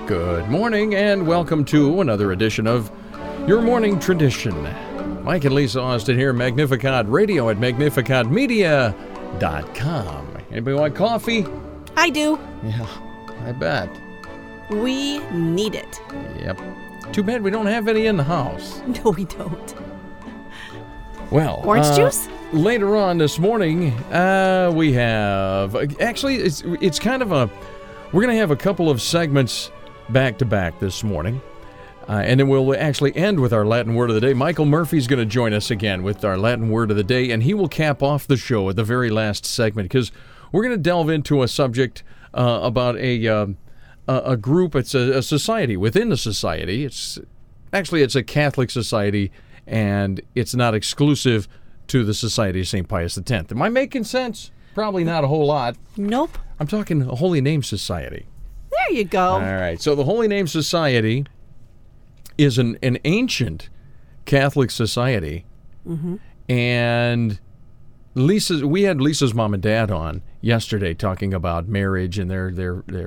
Good morning and welcome to another edition of Your Morning Tradition. Mike and Lisa Austin here, Magnificat Radio at magnificatmedia.com. Anybody want coffee? I do. Yeah, I bet. We need it. Yep. Too bad we don't have any in the house. No, we don't. Well, orange juice? Later on this morning, we have... Actually, it's kind of a... We're going to have a couple of segments back-to-back this morning. And then we'll actually end with our Latin Word of the Day. Michael Murphy's going to join us again with our Latin Word of the Day, and he will cap off the show at the very last segment, because we're going to delve into a subject about a group. It's a society within the society. It's a Catholic society, and it's not exclusive to the Society of St. Pius X. Am I making sense? Probably not a whole lot. Nope. I'm talking a Holy Name Society. There you go. All right. So the Holy Name Society is an ancient Catholic society. Mm-hmm. And we had Lisa's mom and dad on yesterday talking about marriage and their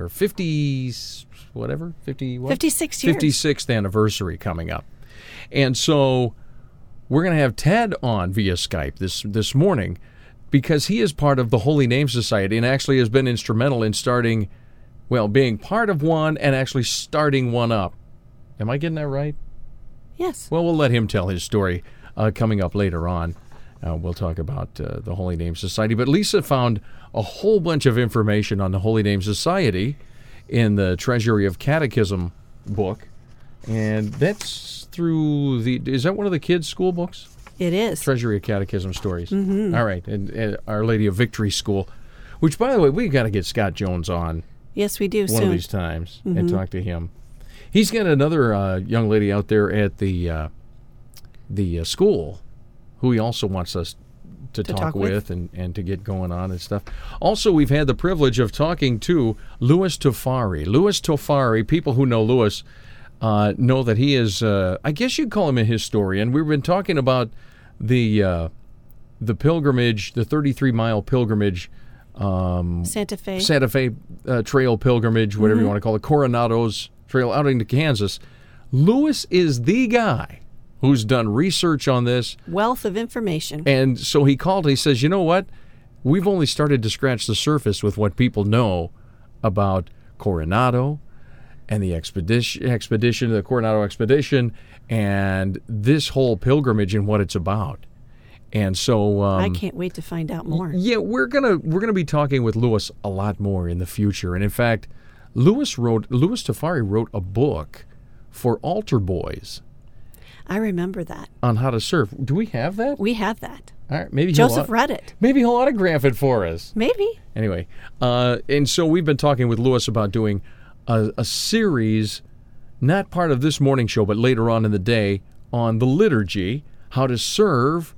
50s, whatever, 50 what? 56 years. 56th anniversary coming up. And so we're going to have Ted on via Skype this morning, because he is part of the Holy Name Society and actually has been instrumental in being part of one and actually starting one up. Am I getting that right? Yes. Well, we'll let him tell his story coming up later on. We'll talk about the Holy Name Society. But Lisa found a whole bunch of information on the Holy Name Society in the Treasury of Catechism book. And that's through is that one of the kids' school books? It is. Treasury of Catechism Stories. Mm-hmm. All right. And Our Lady of Victory School, which, by the way, we got to get Scott Jones on. Yes, we do. One of these times and talk to him. He's got another young lady out there at the school who he also wants us to talk with and to get going on and stuff. Also, we've had the privilege of talking to Louis Tofari. Louis Tofari, people who know Louis know that he is, I guess you'd call him a historian. We've been talking about the pilgrimage, the 33-mile pilgrimage, Santa Fe Trail pilgrimage, whatever you want to call it, Coronado's Trail out into Kansas. Louis is the guy who's done research on this. Wealth of information. And so he called, he says, you know what? We've only started to scratch the surface with what people know about Coronado and the expedition, the Coronado expedition, and this whole pilgrimage and what it's about. And so I can't wait to find out more. Yeah, we're gonna be talking with Louis a lot more in the future. And in fact, Louis Tofari wrote a book for altar boys. I remember that. On how to serve. Do we have that? We have that. All right, maybe Joseph read it. Maybe he'll autograph it for us. Maybe. Anyway, and so we've been talking with Louis about doing a series, not part of this morning show, but later on in the day, on the liturgy, how to serve,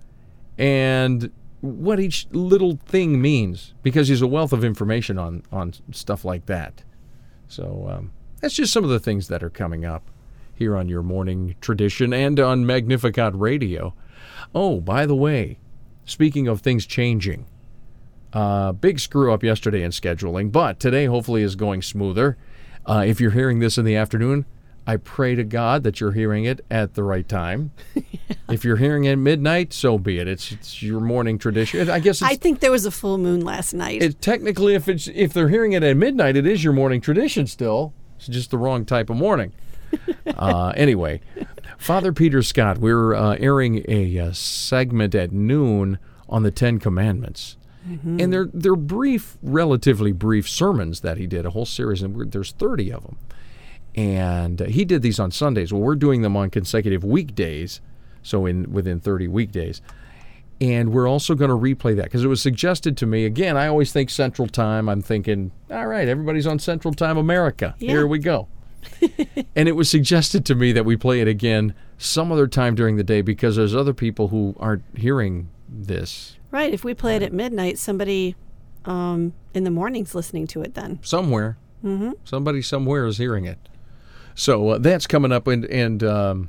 and what each little thing means, because he's a wealth of information on stuff like that. So that's just some of the things that are coming up here on Your Morning Tradition and on Magnificat Radio. Oh, by the way, speaking of things changing, big screw up yesterday in scheduling, but today hopefully is going smoother. If you're hearing this in the afternoon, I pray to God that you're hearing it at the right time. If you're hearing it at midnight, so be it. It's your morning tradition. I guess I think there was a full moon last night. Technically, if they're hearing it at midnight, it is your morning tradition still. It's just the wrong type of morning. Anyway, Father Peter Scott, we're airing a segment at noon on the Ten Commandments. Mm-hmm. And they're brief, relatively brief sermons that he did, a whole series, and there's 30 of them. And he did these on Sundays. Well, we're doing them on consecutive weekdays, so within 30 weekdays. And we're also going to replay that, because it was suggested to me. Again, I always think Central Time. I'm thinking, all right, everybody's on Central Time America. Yeah. Here we go. And it was suggested to me that we play it again some other time during the day, because there's other people who aren't hearing this. Right. If we play it at midnight, somebody in the morning's listening to it then. Somewhere. Mm-hmm. Somebody somewhere is hearing it. So that's coming up. And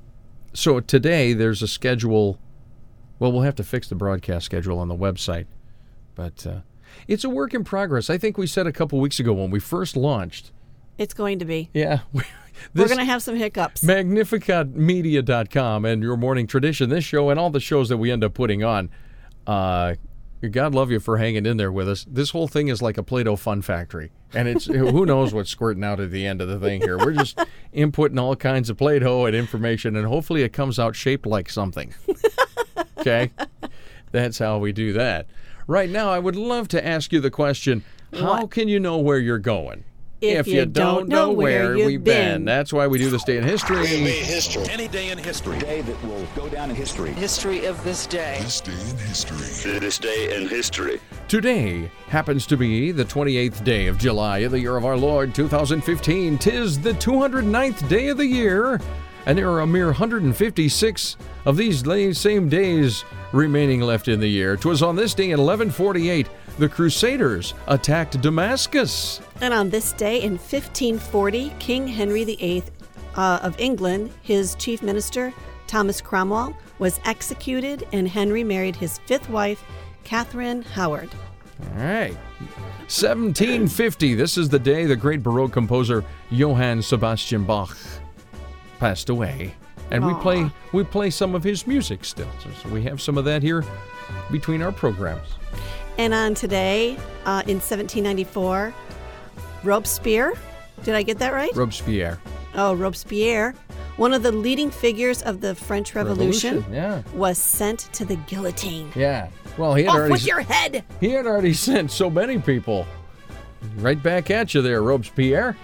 so today there's a schedule. Well, we'll have to fix the broadcast schedule on the website. But it's a work in progress. I think we said a couple weeks ago when we first launched It's going to be. Yeah. We're going to have some hiccups. Magnificatmedia.com and Your Morning Tradition, this show and all the shows that we end up putting on. God love you for hanging in there with us. This whole thing is like a Play-Doh fun factory. And it's who knows what's squirting out at the end of the thing here. We're just inputting all kinds of Play-Doh and information, and hopefully it comes out shaped like something. Okay? That's how we do that. Right now, I would love to ask you the question, how can you know where you're going? If you don't know where you've been. That's why we do this day in history. History. Any day in history. A day that will go down in history. History of this day. This day in history. This day in history. Today happens to be the 28th day of July of the year of our Lord 2015. 'Tis the 209th day of the year, and there are a mere 156 of these same days remaining left in the year. 'Twas on this day in 1148 the Crusaders attacked Damascus. And on this day in 1540, King Henry VIII of England, his chief minister, Thomas Cromwell, was executed, and Henry married his fifth wife, Catherine Howard. All right. 1750, this is the day the great Baroque composer Johann Sebastian Bach passed away. And we play some of his music still. So we have some of that here between our programs. And on today, in 1794, Robespierre, did I get that right? Robespierre. Oh, Robespierre, one of the leading figures of the French Revolution, yeah. was sent to the guillotine. Yeah. Well, he had Off with your head! He had already sent so many people right back at you there, Robespierre.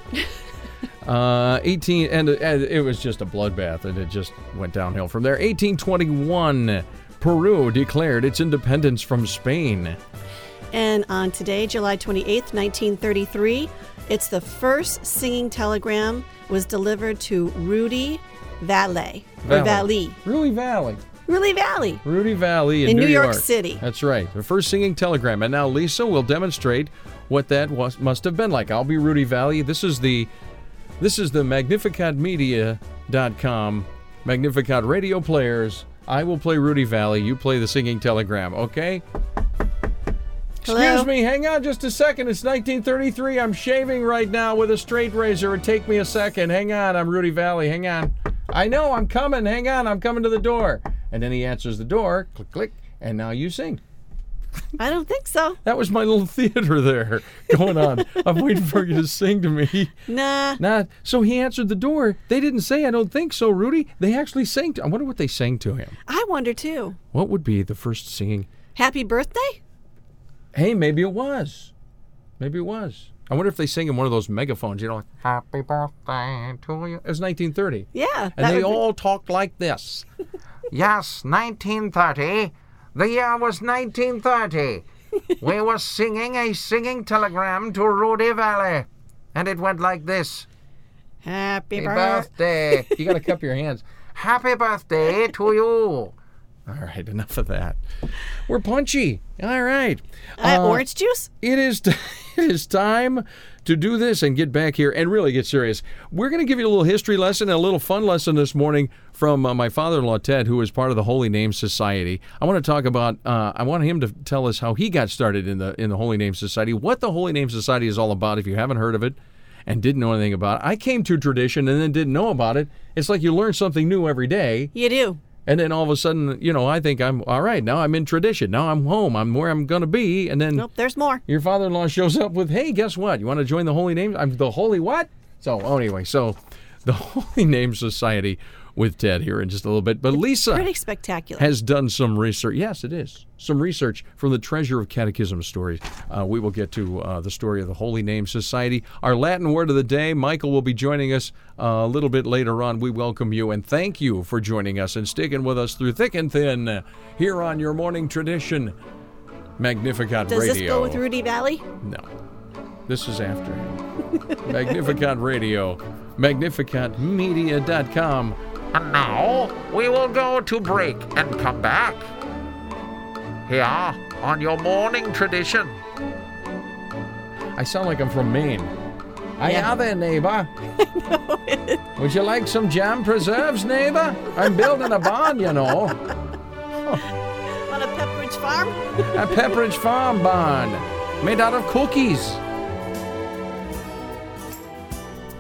18, and it was just a bloodbath, and it just went downhill from there. 1821, Peru declared its independence from Spain. And on today, July 28th, 1933, it's the first singing telegram was delivered to Rudy Valley. Or Valley. Rudy Valley. Rudy Valley. Rudy Valley in New York City. That's right. The first singing telegram. And now Lisa will demonstrate what that must have been like. I'll be Rudy Valley. This is the MagnificatMedia.com Magnificat radio players. I will play Rudy Valley. You play the singing telegram, okay? Hello? Excuse me, hang on just a second. It's 1933. I'm shaving right now with a straight razor. It'd take me a second. Hang on, I'm Rudy Valley. Hang on. I know, I'm coming. Hang on, I'm coming to the door. And then he answers the door. Click, click. And now you sing. I don't think so. That was my little theater there going on. I'm waiting for you to sing to me. Nah. So he answered the door. They didn't say, I don't think so, Rudy. They actually sang I wonder what they sang to him. I wonder, too. What would be the first singing? Happy birthday? Hey, maybe it was. Maybe it was. I wonder if they sing in one of those megaphones, you know, like, happy birthday to you. It was 1930. Yeah. And they all talked like this. Yes, 1930. The year was 1930. We were singing a singing telegram to Rudy Valley. And it went like this. Happy birthday. You got to cup your hands. Happy birthday to you. All right, enough of that. We're punchy. All right. Orange juice? It is time to do this and get back here and really get serious. We're going to give you a little history lesson and a little fun lesson this morning from my father-in-law, Ted, who is part of the Holy Name Society. I want to talk about, I want him to tell us how he got started in the Holy Name Society, what the Holy Name Society is all about if you haven't heard of it and didn't know anything about it. I came to tradition and then didn't know about it. It's like you learn something new every day. You do. And then all of a sudden, you know, I think I'm all right. Now I'm in tradition. Now I'm home. I'm where I'm going to be. And then nope, there's more. Your father-in-law shows up with, hey, guess what? You want to join the Holy Name? I'm the Holy what? So anyway, the Holy Name Society with Ted here in just a little bit. But Lisa pretty spectacular. Has done some research. Yes, it is. Some research from the Treasure of Catechism stories. We will get to the story of the Holy Name Society. Our Latin word of the day, Michael will be joining us a little bit later on. We welcome you and thank you for joining us and sticking with us through thick and thin here on your morning tradition, Magnificat Radio. Does this go with Rudy Valley? No. This is after him. Magnificat Radio, MagnificatMedia.com. And now, we will go to break and come back. Here on your morning tradition. I sound like I'm from Maine. Hiya there, neighbor. Would you like some jam preserves, neighbor? I'm building a barn, you know. On a Pepperidge Farm? A Pepperidge Farm barn made out of cookies.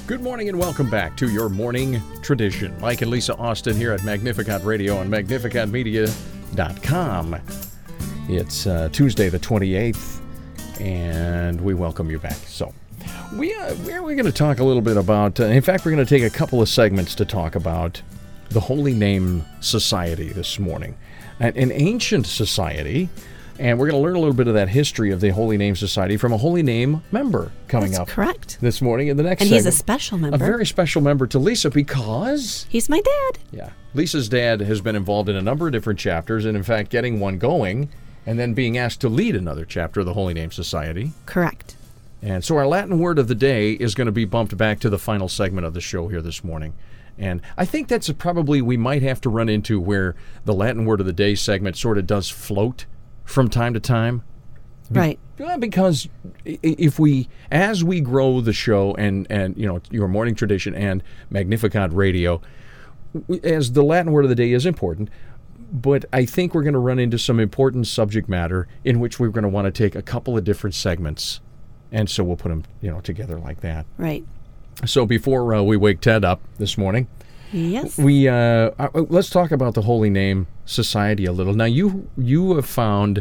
Good morning and welcome back to your morning tradition. Mike and Lisa Austin here at Magnificat Radio and magnificatmedia.com. It's Tuesday the 28th, and we welcome you back. So, we're going to talk a little bit about, in fact, we're going to take a couple of segments to talk about the Holy Name Society this morning. An ancient society, and we're going to learn a little bit of that history of the Holy Name Society from a Holy Name member coming up. That's correct. This morning in the next And segment. he's a special member. A very special member to Lisa because... He's my dad. Yeah. Lisa's dad has been involved in a number of different chapters, and in fact getting one going, and then being asked to lead another chapter of the Holy Name Society. Correct. And so our Latin word of the day is going to be bumped back to the final segment of the show here this morning. And I think that's probably we might have to run into where the Latin word of the day segment sort of does float from time to time. Right. Because if we, as we grow the show and you know, your morning tradition and Magnificat Radio, as the Latin word of the day is important, but I think we're going to run into some important subject matter in which we're going to want to take a couple of different segments. And so we'll put them, you know, together like that. Right. So before we wake Ted up this morning, Yes. we let's talk about the Holy Name Society a little. Now you have found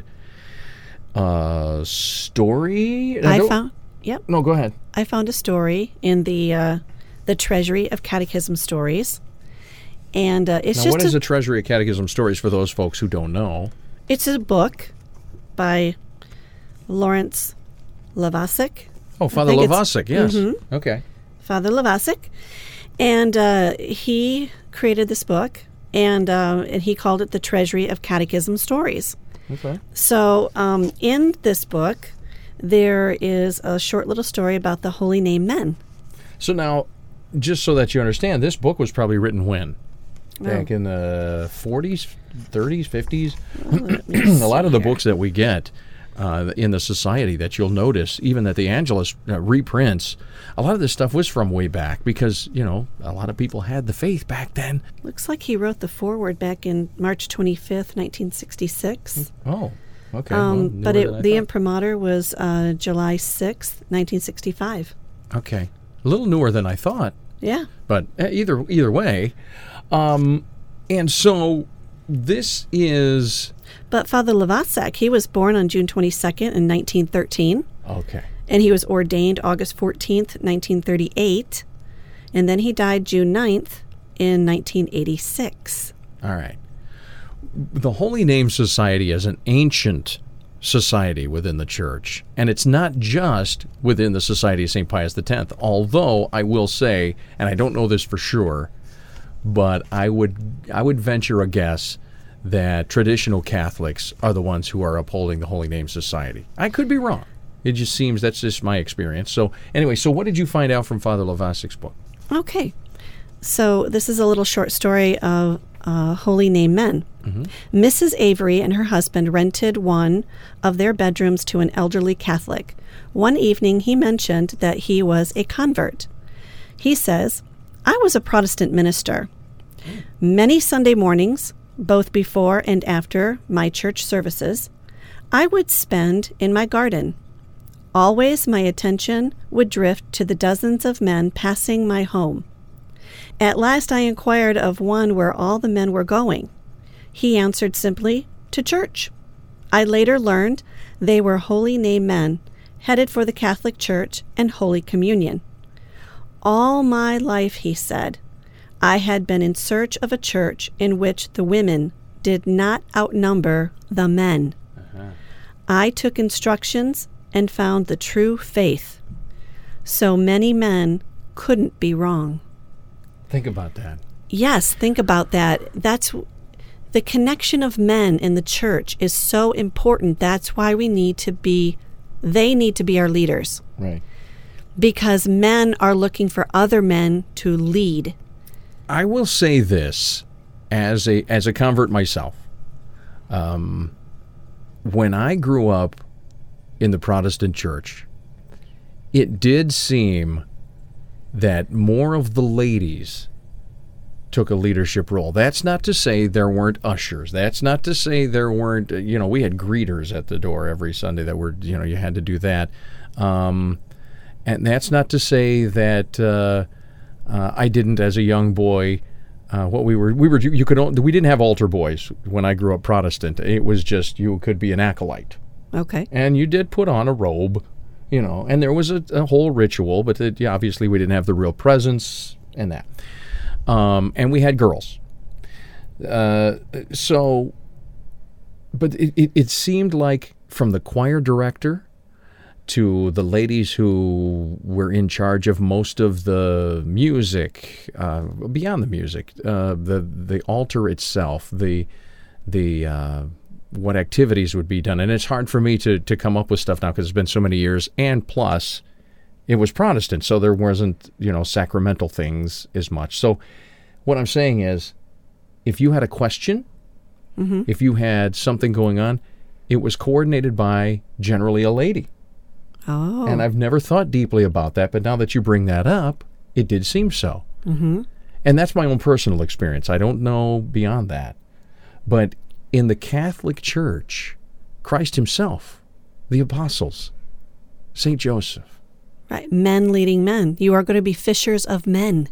a story. Yep. No, go ahead. I found a story in the Treasury of Catechism Stories, and it's Now, just what is the Treasury of Catechism Stories for those folks who don't know? It's a book by Lawrence Levasik. Oh, Father Levasik, yes. Mm-hmm. Okay. Father Levasik, and he created this book, and he called it the Treasury of Catechism Stories. Okay. So in this book, there is a short little story about the Holy Name Men. So now, just so that you understand, this book was probably written when? Back in the 40s, 30s, 50s? A lot of the books that we get in the society that you'll notice, even that the Angelus reprints, a lot of this stuff was from way back because, you know, a lot of people had the faith back then. Looks like he wrote the foreword back in March 25th, 1966. Oh, okay. Well, But the imprimatur was July 6th, 1965. Okay. A little newer than I thought. Yeah. But either way. And so this is... But Father Levasik, he was born on June 22nd in 1913. Okay. And he was ordained August 14th, 1938. And then he died June 9th in 1986. All right. The Holy Name Society is an ancient society within the church. And it's not just within the Society of St. Pius X. Although I will say, and I don't know this for sure, but I would venture a guess that traditional Catholics are the ones who are upholding the Holy Name Society. I could be wrong. It just seems that's just my experience. So anyway, so what did you find out from Father Levasik's book? Okay. So this is a little short story of Holy Name Men. Mm-hmm. Mrs. Avery and her husband rented one of their bedrooms to an elderly Catholic. One evening he mentioned that he was a convert. He says, "I was a Protestant minister. Many Sunday mornings, both before and after my church services, I would spend in my garden. Always my attention would drift to the dozens of men passing my home. At last I inquired of one where all the men were going. He answered simply, 'To church.' I later learned they were Holy Name Men, headed for the Catholic Church and Holy Communion. All my life," he said, "I had been in search of a church in which the women did not outnumber the men. I took instructions and found the true faith. So many men couldn't be wrong." Think about that. Yes, think about that. That's the connection of men in the church is so important. That's why they need to be our leaders. Right. Because men are looking for other men to lead. I will say this as a convert myself. When I grew up in the Protestant church, it did seem that more of the ladies took a leadership role. That's not to say there weren't ushers. That's not to say there weren't, we had greeters at the door every Sunday that were, you had to do that. And that's not to say that I didn't, as a young boy. We didn't have altar boys when I grew up Protestant. It was just you could be an acolyte. Okay. And you did put on a robe, and there was a whole ritual, but obviously we didn't have the real presence and that. And we had girls. But it seemed like from the choir director to the ladies who were in charge of most of the music, beyond the music, the altar itself, the what activities would be done. And it's hard for me to come up with stuff now because it's been so many years. And plus, it was Protestant, so there wasn't, sacramental things as much. So what I'm saying is, if you had a question, if you had something going on, it was coordinated by generally a lady. Oh. And I've never thought deeply about that, but now that you bring that up, it did seem so. Mm-hmm. And that's my own personal experience. I don't know beyond that. But in the Catholic Church, Christ himself, the apostles, St. Joseph. Right, men leading men. You are going to be fishers of men.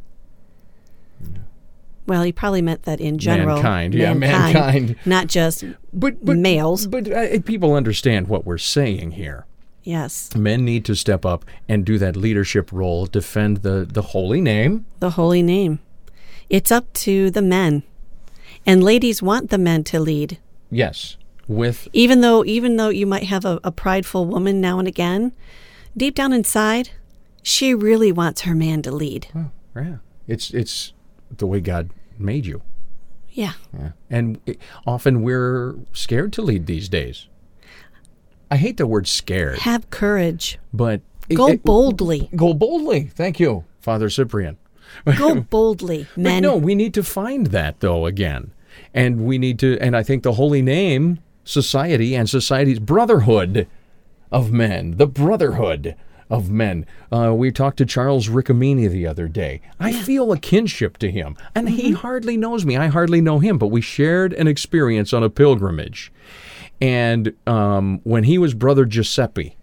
Well, he probably meant that in general. Mankind. Not just males. But people understand what we're saying here. Yes. Men need to step up and do that leadership role, defend the holy name. The holy name. It's up to the men. And ladies want the men to lead. Yes. Even though you might have a prideful woman now and again, deep down inside, she really wants her man to lead. Oh, yeah. It's the way God made you. Yeah. And often we're scared to lead these days. I hate the word scared. Have courage. But go boldly. Go boldly. Thank you, Father Cyprian. Go boldly, men. But no, we need to find that, though, again. And we need to, and I think the Holy Name Society and society's brotherhood of men, the brotherhood of men. We talked to Charles Riccomini the other day. I feel a kinship to him, and he hardly knows me. I hardly know him, but we shared an experience on a pilgrimage. And when he was Brother Giuseppe,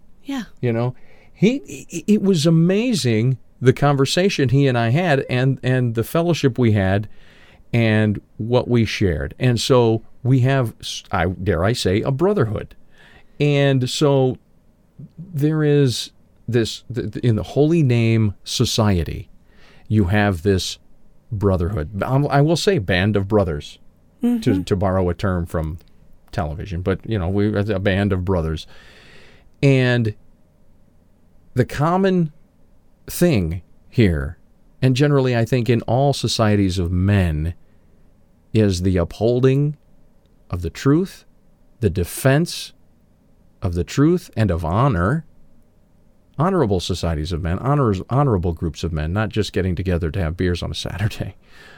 it was amazing the conversation he and I had, and the fellowship we had, and what we shared. And so we have, dare I say, a brotherhood. And so there is this, in the Holy Name Society, you have this brotherhood. I will say band of brothers, to borrow a term from television, but we're a band of brothers. And the common thing here, and generally I think in all societies of men, is the upholding of the truth, the defense of the truth and of honor, honorable societies of men, honorable groups of men, not just getting together to have beers on a Saturday,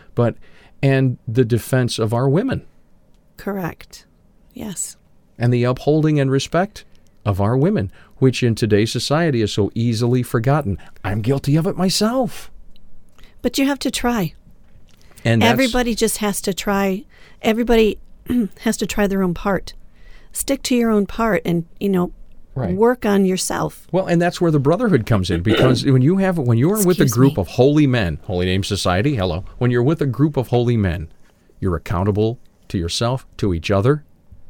and the defense of our women. Correct. Yes. And the upholding and respect of our women, which in today's society is so easily forgotten. I'm guilty of it myself. But you have to try. And everybody just has to try. Everybody has to try their own part. Stick to your own part and, work on yourself. Well, and that's where the brotherhood comes in, because when you're with a group of holy men, Holy Name Society, hello, when you're with a group of holy men, you're accountable to yourself, to each other.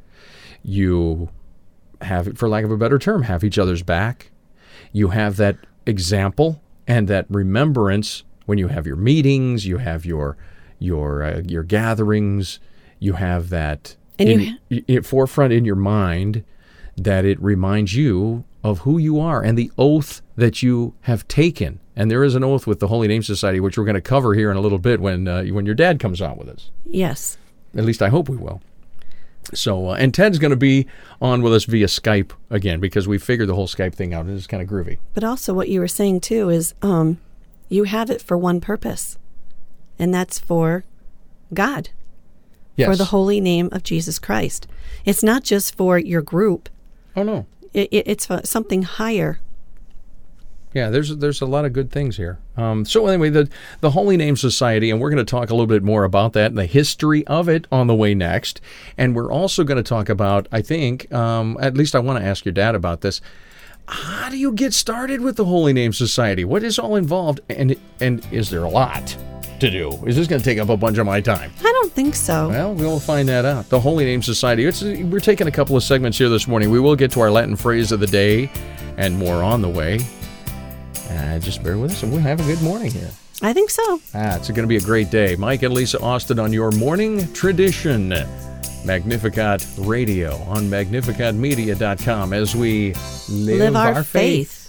You have, for lack of a better term, have each other's back. You have that example and that remembrance when you have your meetings, you have your gatherings, you have that forefront in your mind, that it reminds you of who you are and the oath that you have taken. And there is an oath with the Holy Name Society, which we're going to cover here in a little bit when your dad comes on with us. Yes. At least I hope we will. So, and Ted's going to be on with us via Skype again, because we figured the whole Skype thing out. It's kind of groovy. But also what you were saying, too, is you have it for one purpose, and that's for God, for the holy name of Jesus Christ. It's not just for your group. Oh, no. It's for something higher. Yeah, there's a lot of good things here. So anyway, the Holy Name Society, and we're going to talk a little bit more about that and the history of it on the way next. And we're also going to talk about, I think, at least I want to ask your dad about this, How do you get started with the Holy Name Society? What is all involved? And is there a lot to do? Is this going to take up a bunch of my time? I don't think so. Well, we'll find that out. The Holy Name Society. We're taking a couple of segments here this morning. We will get to our Latin phrase of the day and more on the way. Just bear with us and we'll have a good morning here. I think so. It's going to be a great day. Mike and Lisa Austin on your morning tradition. Magnificat Radio on magnificatmedia.com as we live our faith.